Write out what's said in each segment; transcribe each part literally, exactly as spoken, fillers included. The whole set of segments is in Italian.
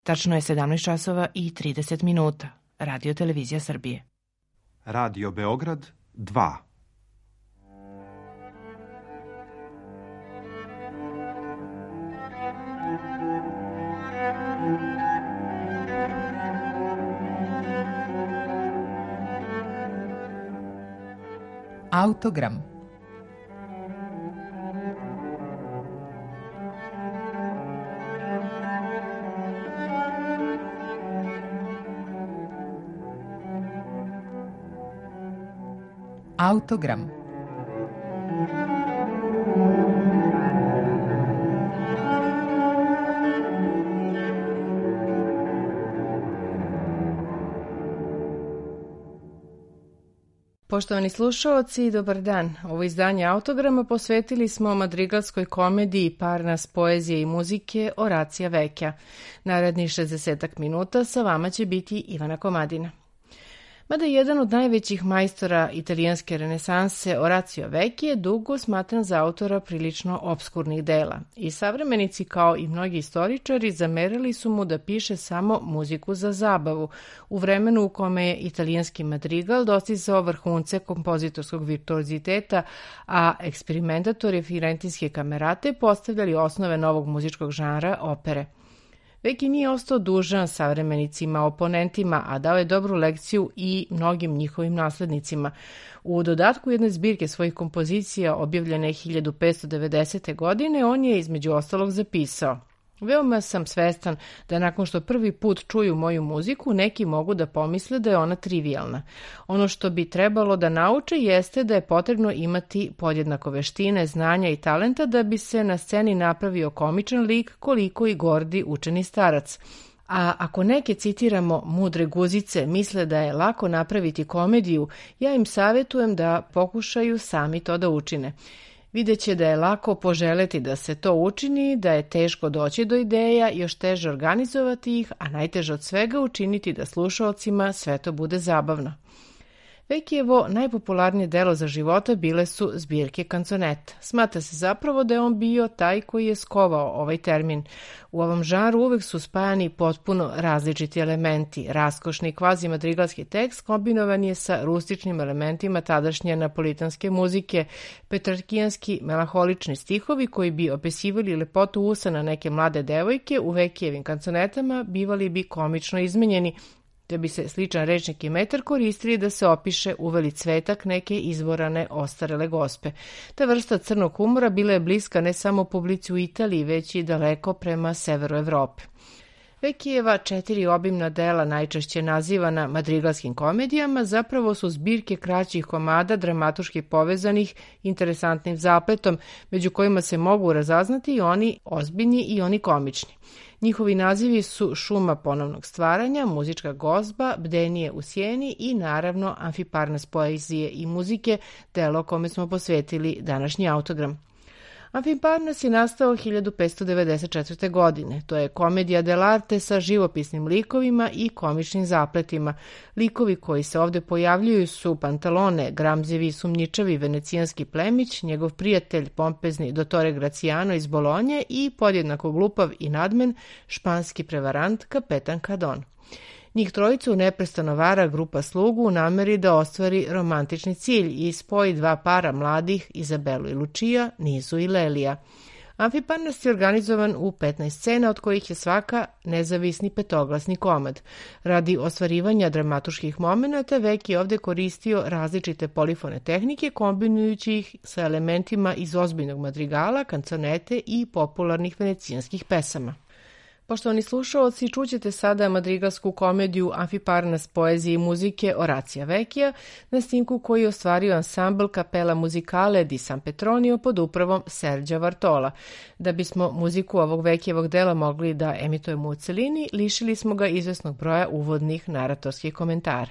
Tačno je sedamnaest časova i trideset minuta. Radio Televizija Srbije. Radio Beograd dva. Autogram. Autogram. Poštovani slušaoci, dobar dan. Ovo izdanje Autograma posvetili smo madrigalskoj komediji Parnas poezije i muzike Oracija Vekja. Narednih šezdesetak minuta sa vama će biti Ivana Komadina. Mada je jedan od najvećih majstora italijanske renesanse, Oracio Vecchi je dugo smatran za autora prilično opskurnih dela i savremenici kao i mnogi istoričari zamerali su mu da piše samo muziku za zabavu u vremenu u kome je italijanski madrigal dostizao vrhunce kompozitorskog virtuoziteta, a eksperimentatori firentinske kamerate postavljali osnove novog muzičkog žanra opere. Vecchi nije ostao dužan savremenicima, oponentima, a dao je dobru lekciju i mnogim njihovim naslednicima. U dodatku jedne zbirke svojih kompozicija objavljene hiljadu petsto devedesete. godine on je između ostalog zapisao: Veoma sam svestan da nakon što prvi put čuju moju muziku, neki mogu da pomisle da je ona trivijalna. Ono što bi trebalo da nauče jeste da je potrebno imati podjednako veštine, znanja i talenta da bi se na sceni napravio komičan lik koliko i gordi učeni starac. A ako neke, citiramo, mudre guzice misle da je lako napraviti komediju, ja im savjetujem da pokušaju sami to da učine. Videće da je lako poželeti da se to učini, da je teško doći do ideja, još teže organizovati ih, a najteže od svega učiniti da slušaocima sve to bude zabavno. Vecchijevo najpopularnije delo za života bile su zbirke kanzoneta. Smatra se zapravo da je on bio taj koji je skovao ovaj termin. U ovom žanru uvek su spajani potpuno različiti elementi. Raskošni kvazi madrigalski tekst kombinovan je sa rustičnim elementima tadašnje napolitanske muzike, petrarkijanski melaholični stihovi koji bi opisivali lepotu usana neke mlade devojke u Vecchijevim kanzonetama bivali bi komično izmenjeni, da bi se sličan rečnik i metar koristili da se opiše uveli cvetak neke izvorane ostarele gospe. Ta vrsta crnog humora bila je bliska ne samo publici u Italiji, već i daleko prema severu Evrope. Vecchijeva četiri obimna dela, najčešće nazivana madrigalskim komedijama, zapravo su zbirke kraćih komada dramatuški povezanih interesantnim zapletom, među kojima se mogu razaznati i oni ozbiljni i oni komični. Njihovi nazivi su Šuma ponovnog stvaranja, Muzička gozba, Bdenije u sjeni i naravno Amfiparnas poezije i muzike, delo kome smo posvetili današnji Autogram. Amfiparnas je nastao hiljadu petsto devedeset četvrte. godine. To je komedija dell'arte sa živopisnim likovima i komičnim zapletima. Likovi koji se ovde pojavljuju su Pantalone, gramzivi i sumnjičavi venecijanski plemić, njegov prijatelj pompezni dottore Graciano iz Bolonje i podjednako glupav i nadmen španski prevarant kapetan Cadon. Njih trojicu neprestano vara grupa slugu u nameri da ostvari romantični cilj i spoji dva para mladih, Izabelu i Lučija, Nizu i Lelija. Amfiparnas je organizovan u petnaest scena, od kojih je svaka nezavisni petoglasni komad. Radi ostvarivanja dramatuških momenata, Vecchi je ovde koristio različite polifone tehnike, kombinujući ih sa elementima iz ozbiljnog madrigala, kanconete i popularnih venecijanskih pesama. Poštovani slušaoci, čućete sada madrigalsku komediju Amfiparnas poezije i muzike Oracija Vecchija na snimku koji je ostvario ansambl Capella Musicale di San Petronio pod upravom Serđa Vartola. Da bismo muziku ovog Vecchijevog dela mogli da emitujemo u celini, lišili smo ga izvesnog broja uvodnih naratorskih komentara.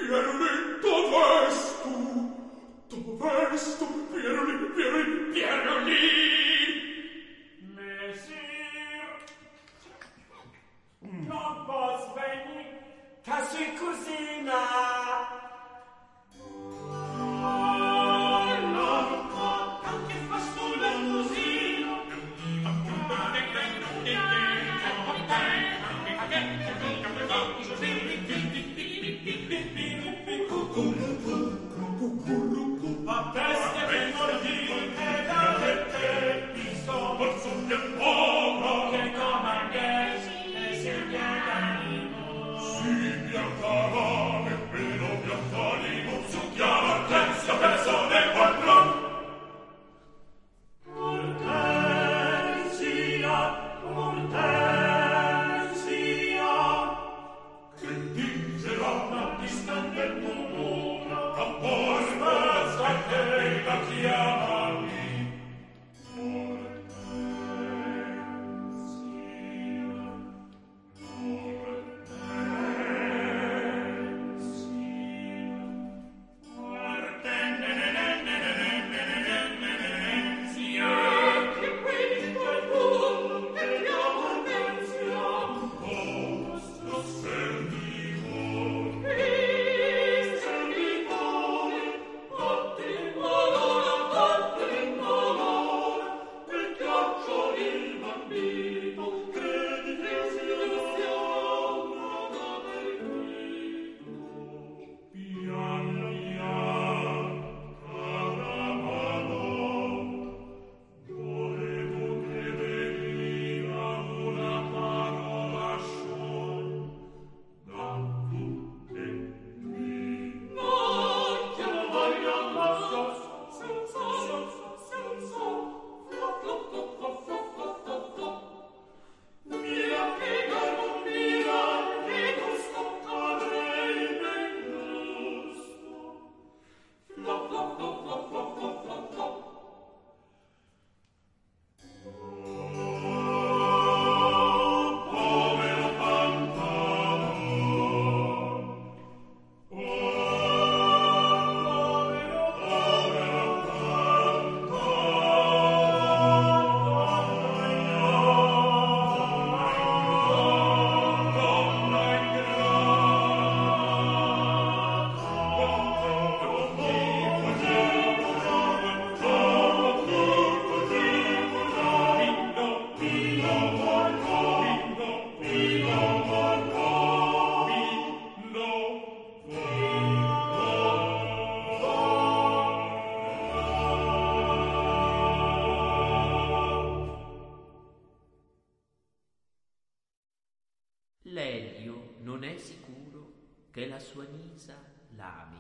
L'Elio non è sicuro che la sua Nisa l'ami,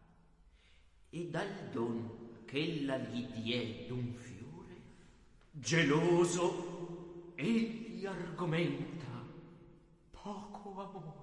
e dal don ch'ella gli diè d'un fiore, geloso egli argomenta poco amore.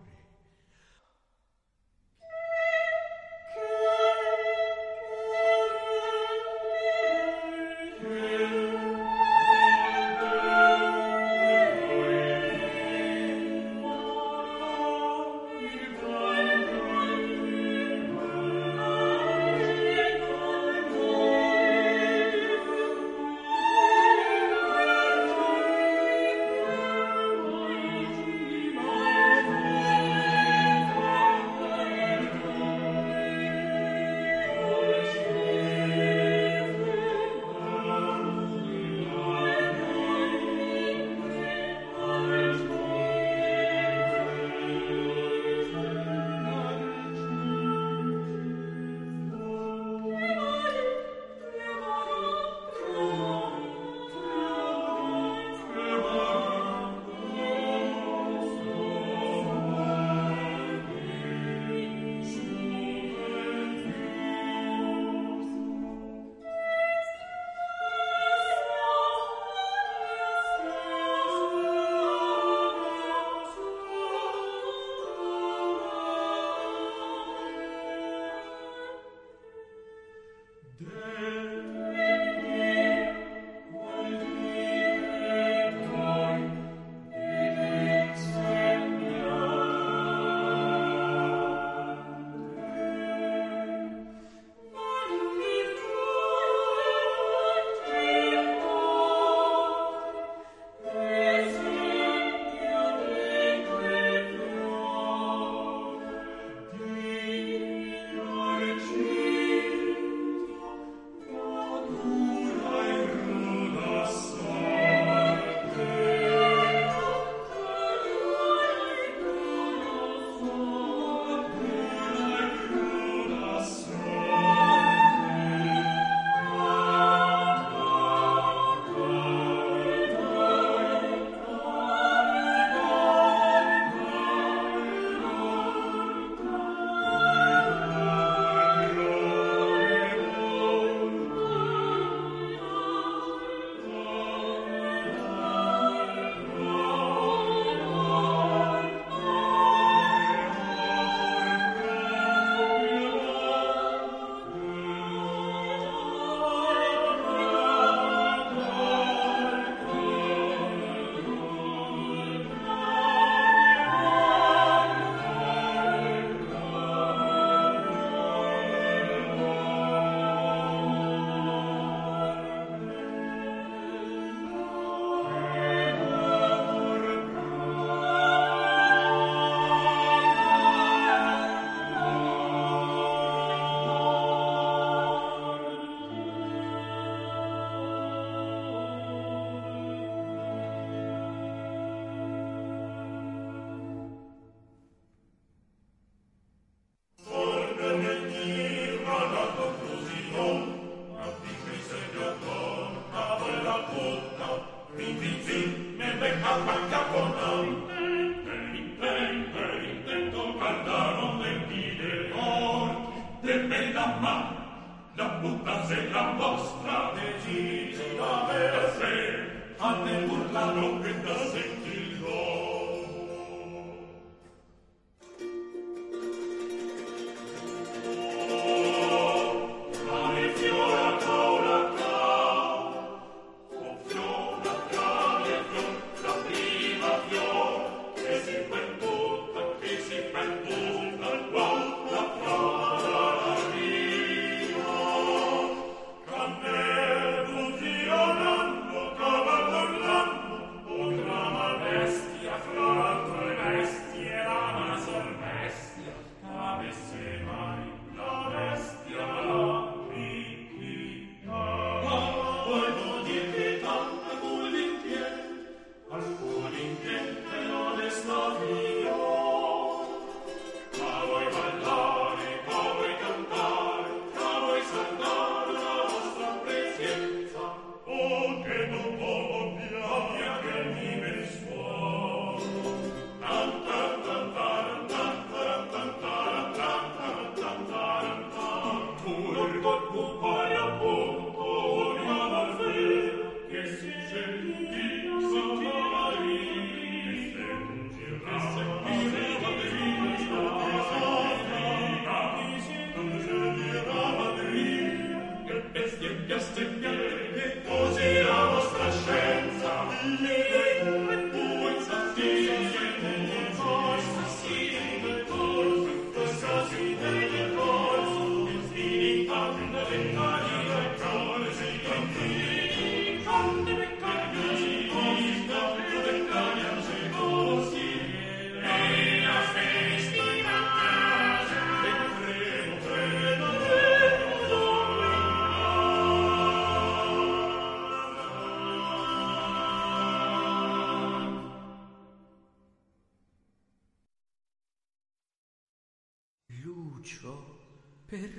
Per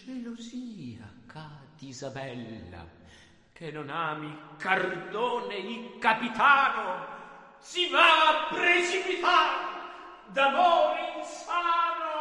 gelosia, Cat Isabella, che non ami Cardone il capitano, si va a precipitare d'amore insano.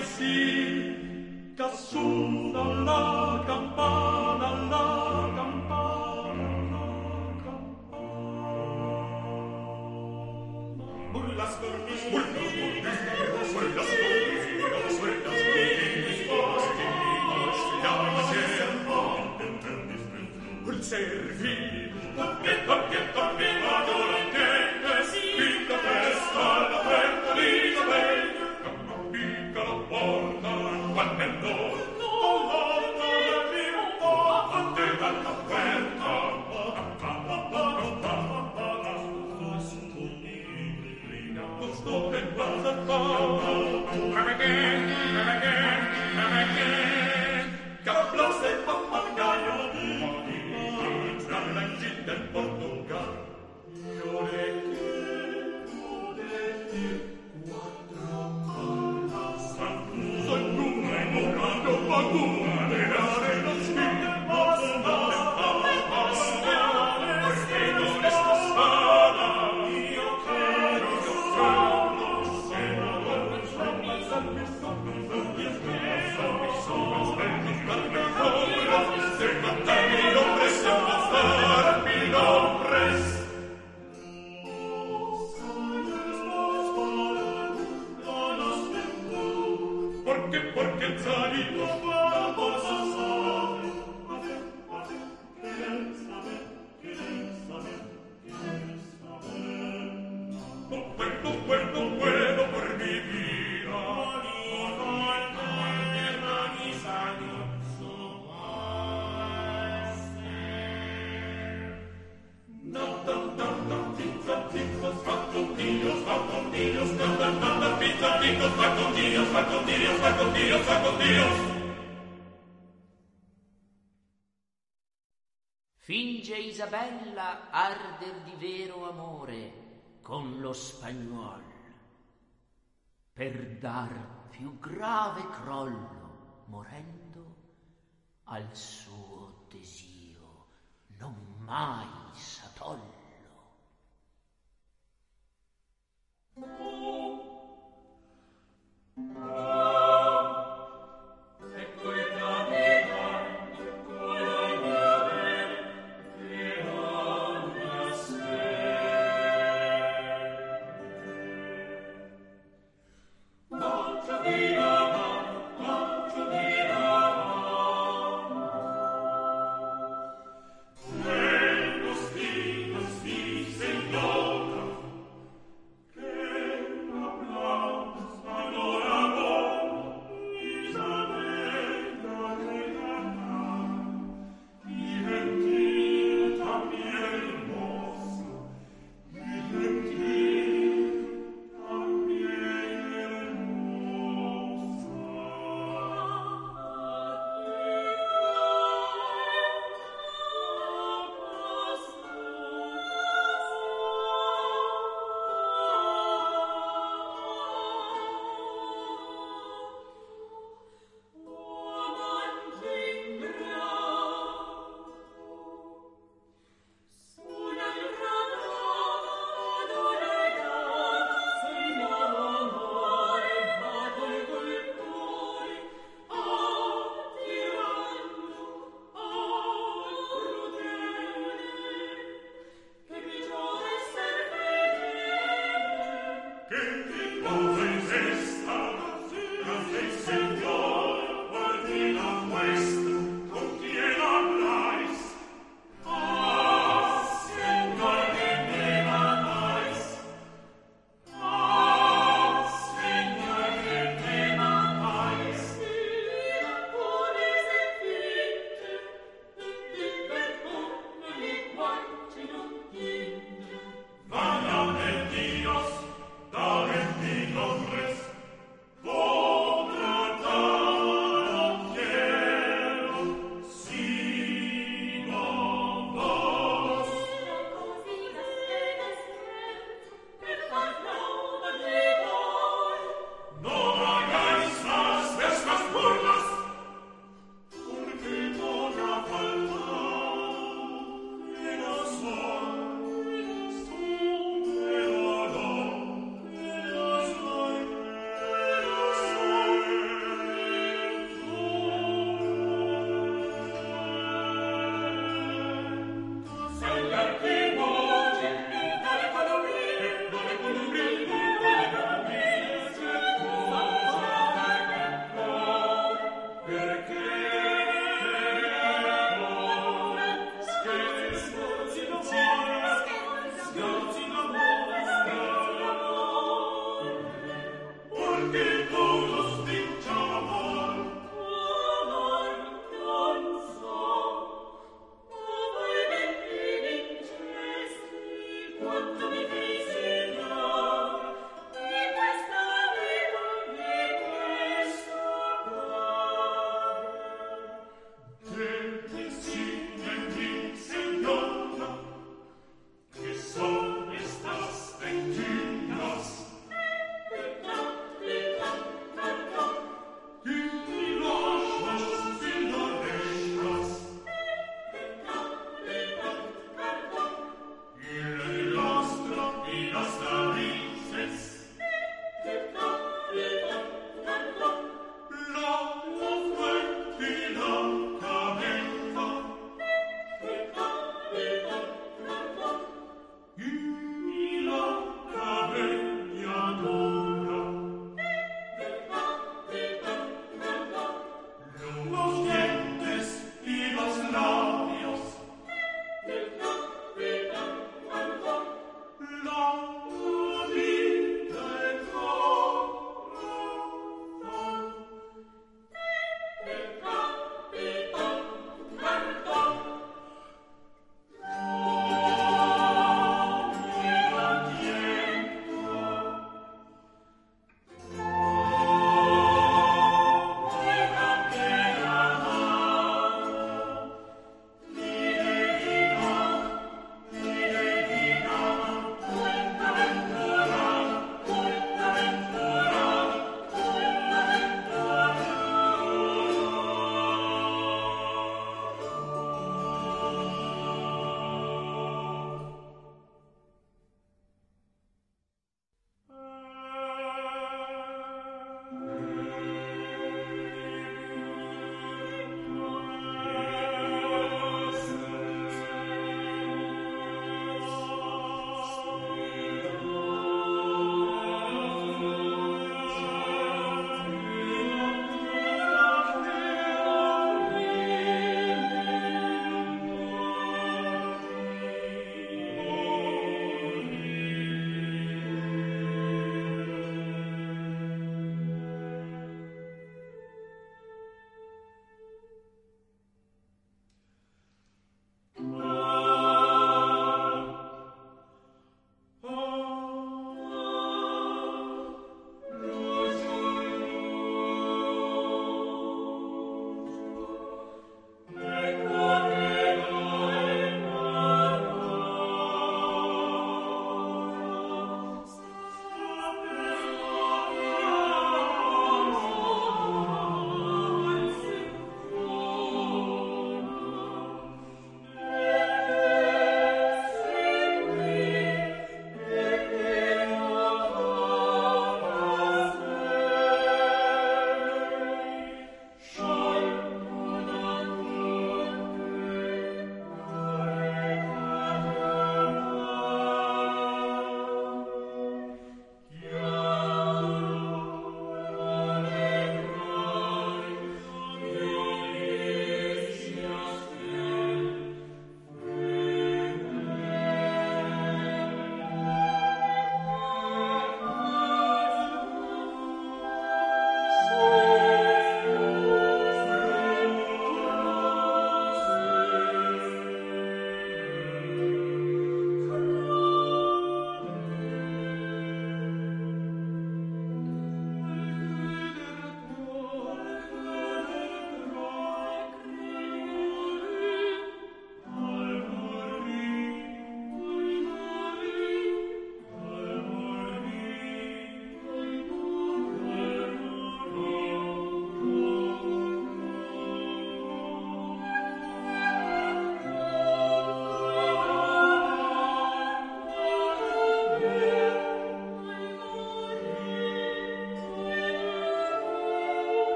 sì, cassù dalla campana, la campana, la campana. Bulla stornis, bulla stornis, bulla stornis, bulla stornis, bulla stornis, servir, perché, perché, perché, adorante, spinta testa, all'aperta di Isabel, una piccola porta, quando è no, l'orta del mio, a te dall'aperta, sto in casa come again, come again, come again, caplas e papagaio, del Portogallo, io le chiedo di quattro colla, Santuso e Luna, Morando, Paguna, Nerare, non scrive, basta, basta, perché non è stasana, io chiedo, io sono, sono, sono, salve, sono, salve, sono, sono, salve, salve, sono, se cantami non pressiamo stare, nombres porque porque salido vamos a saber quién sabe quién sabe quién sabe no puedo no puedo no puedo por mi vida Finge Isabella arder di vero amore con lo spagnuol, per dar più grave crollo, morendo, al suo desio non mai s'atollo. Los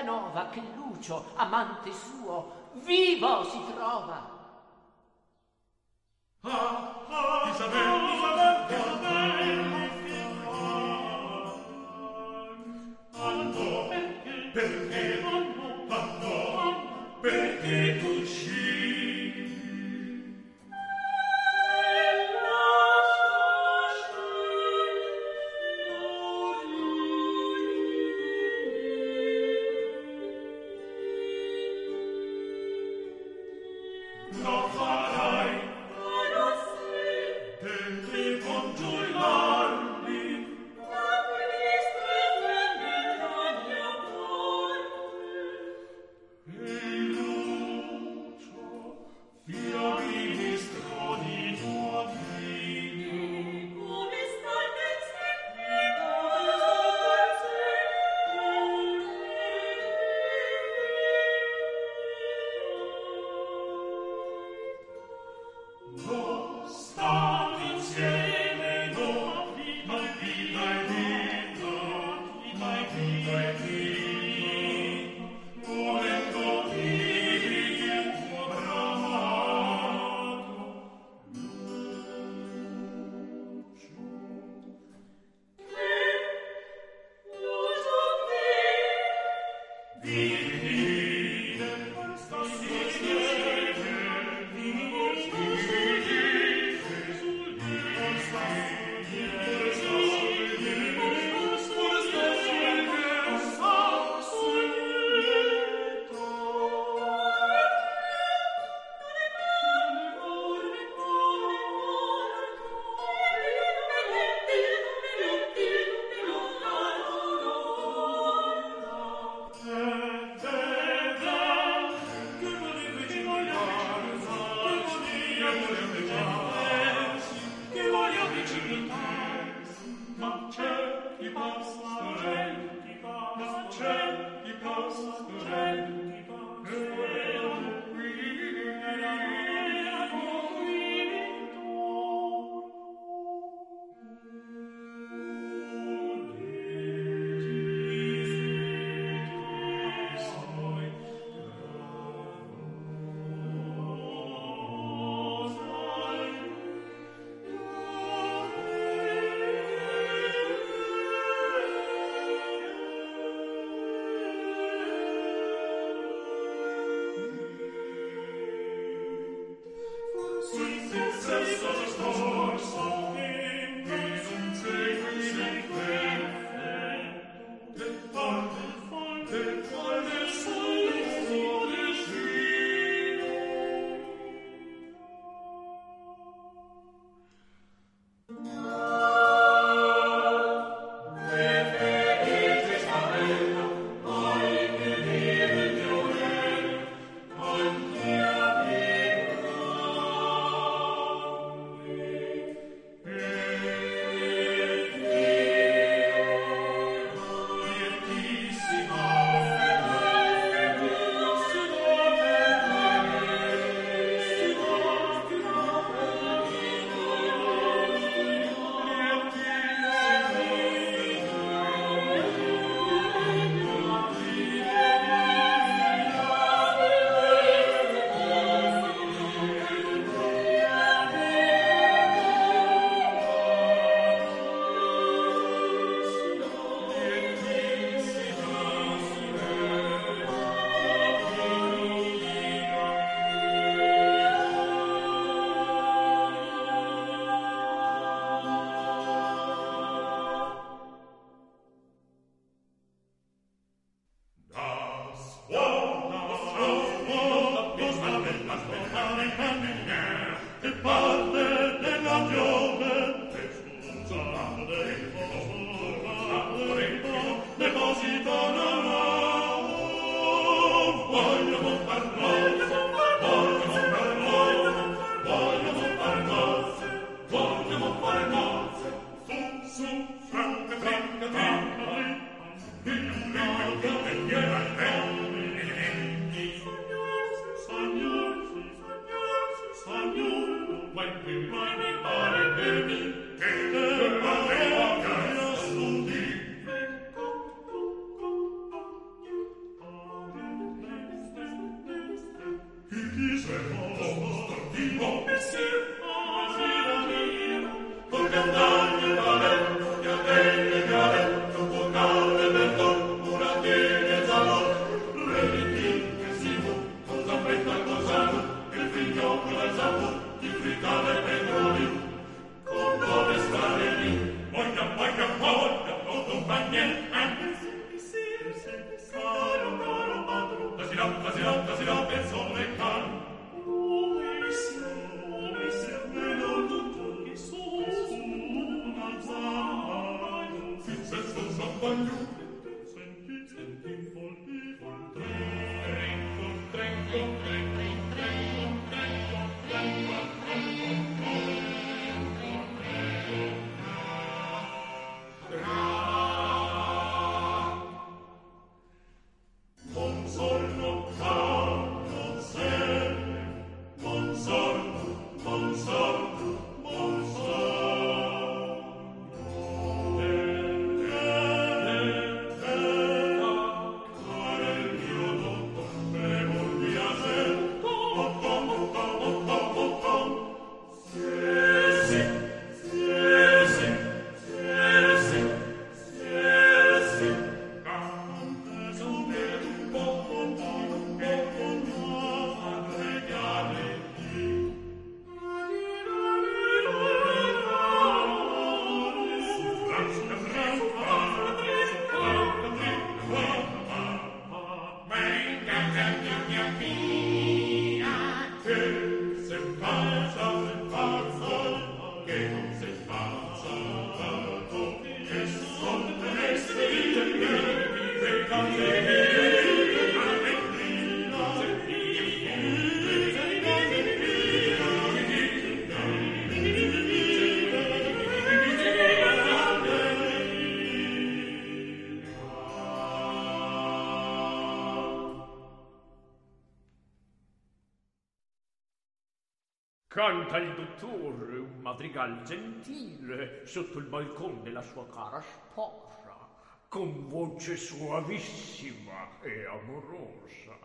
Canova che Lucio, amante suo, vivo si trova. Ah, ah, Isabella, Isabella, Isabella, andò, perché, andò, perché tu ci Canta il dottore un madrigal gentile sotto il balcon della sua cara sposa, con voce suavissima e amorosa.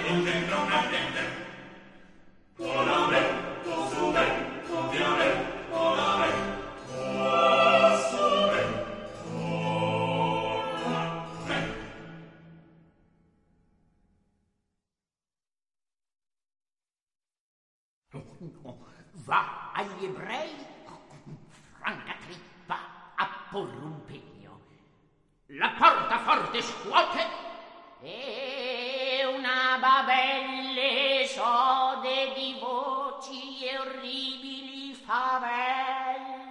Va agli ebrei, franca trippa, a porre un pegno. La porta forte scuote e una babelle sode di voci e orribili favelle.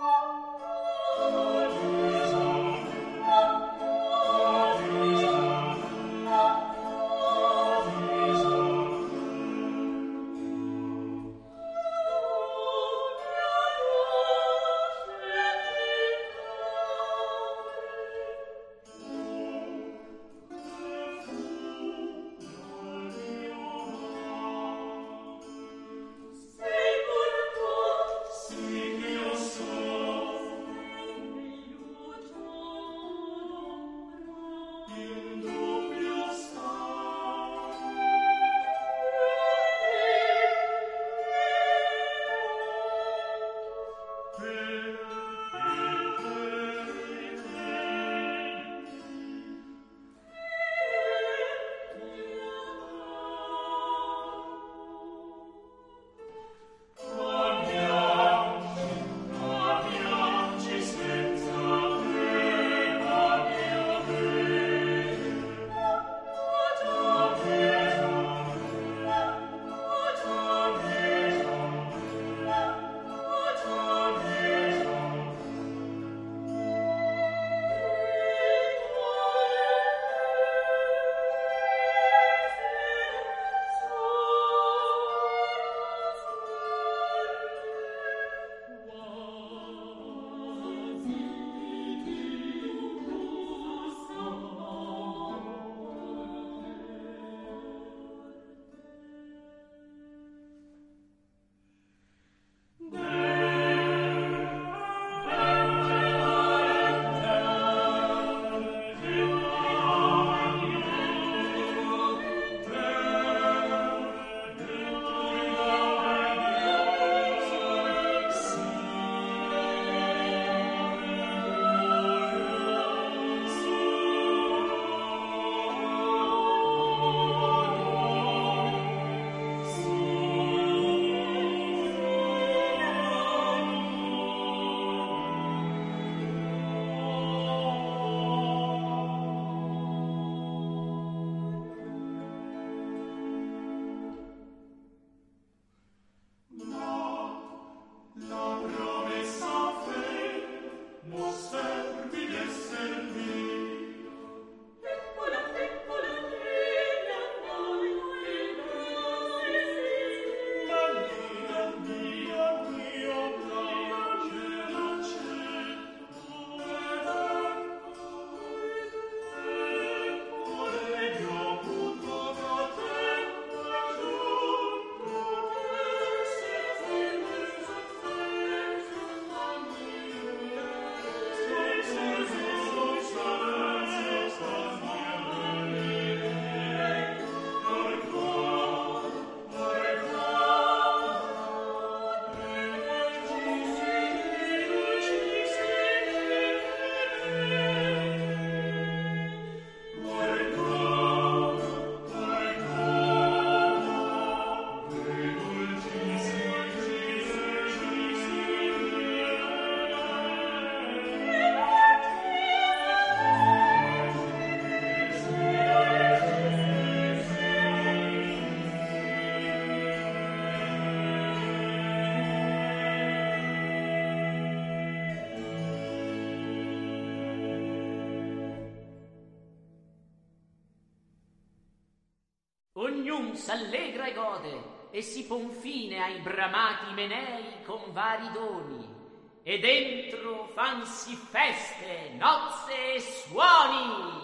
Ognun s'allegra e gode, e si pon fine ai bramati menei con vari doni, e dentro fansi feste, nozze e suoni.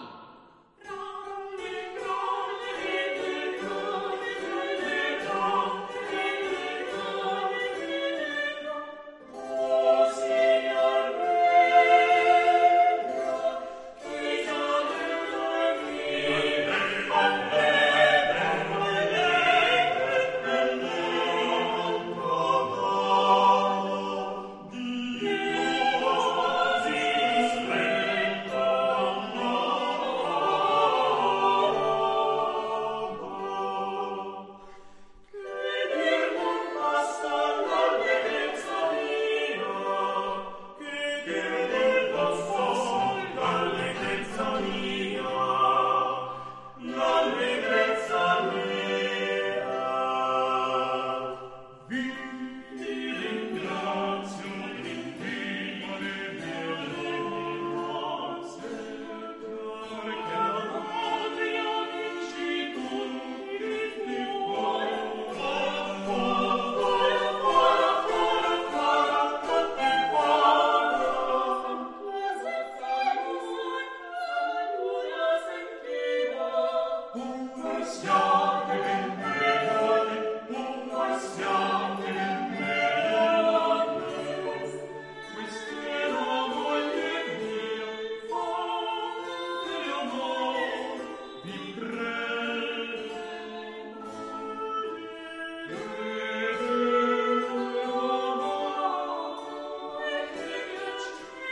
Oh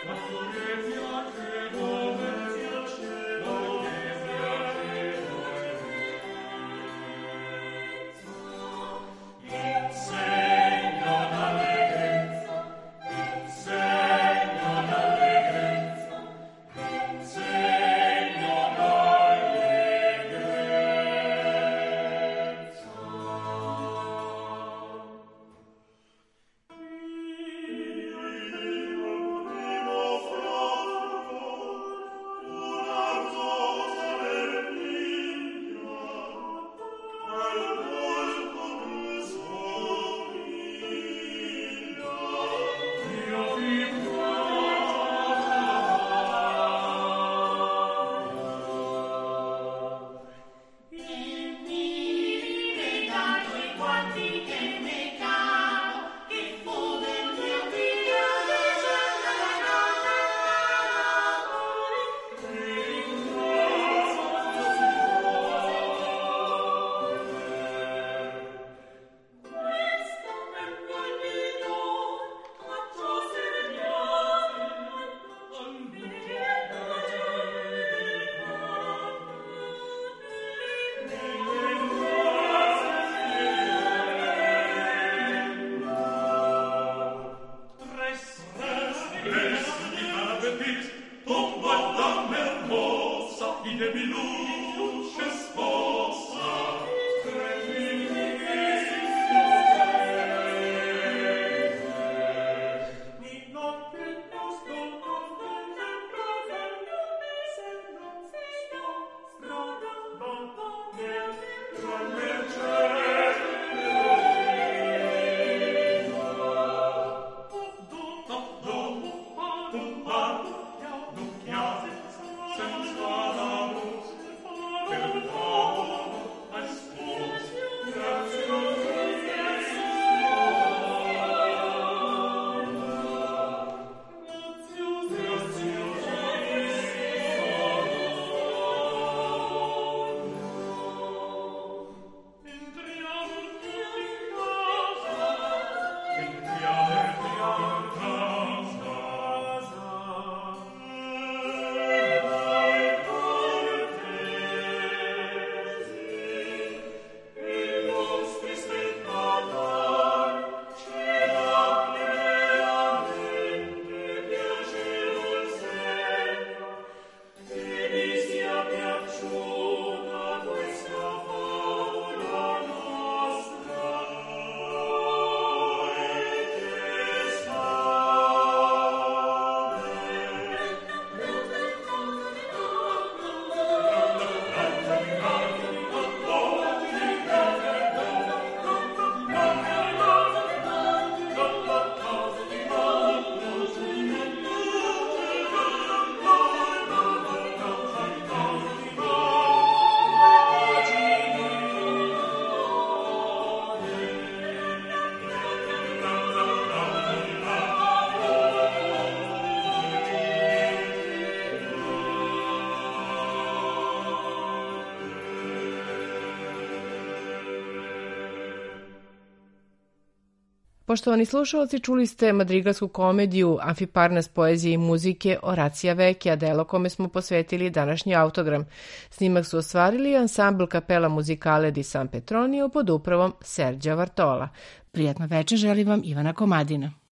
Poštovani slušalci, čuli ste madrigalsku komediju Amfiparnas poezije i muzike Oracija Vekja, delo kome smo posvetili današnji autogram. Snimak su ostvarili ansambl Kapela Muzikale di San Petronio pod upravom Serđa Vartola. Prijatno večer želi vam Ivana Komadina.